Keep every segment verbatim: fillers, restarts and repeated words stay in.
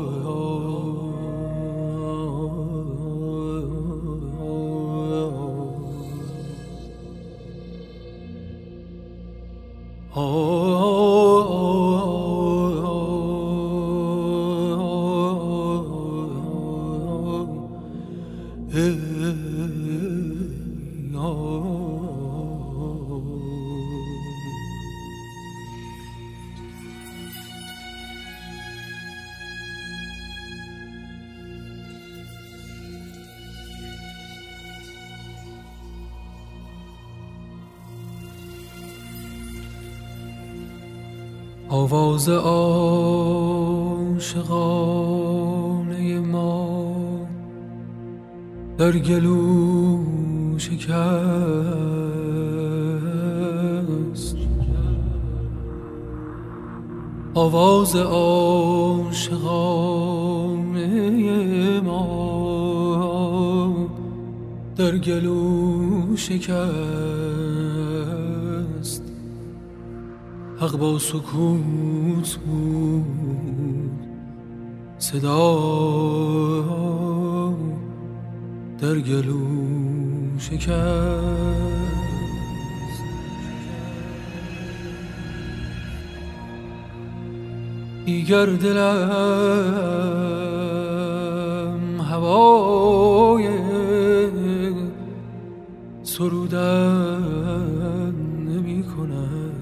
آواز عاشقانه ما در گلو شکست، آواز عاشقانه ما در گلو شکست. حق با سکوت بود، صدا در گلو شکست. دیگر دلم هوای سرودن نمی کند،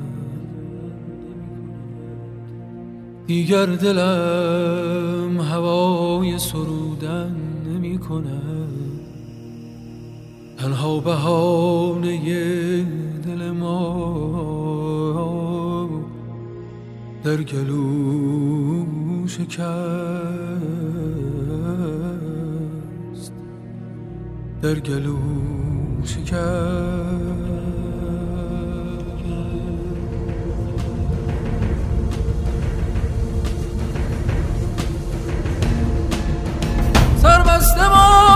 دیگر دلم هوای سرودن نمی کند. تنها بهانه دل ما در گلو شکست، در گلو شکست. سربسته ما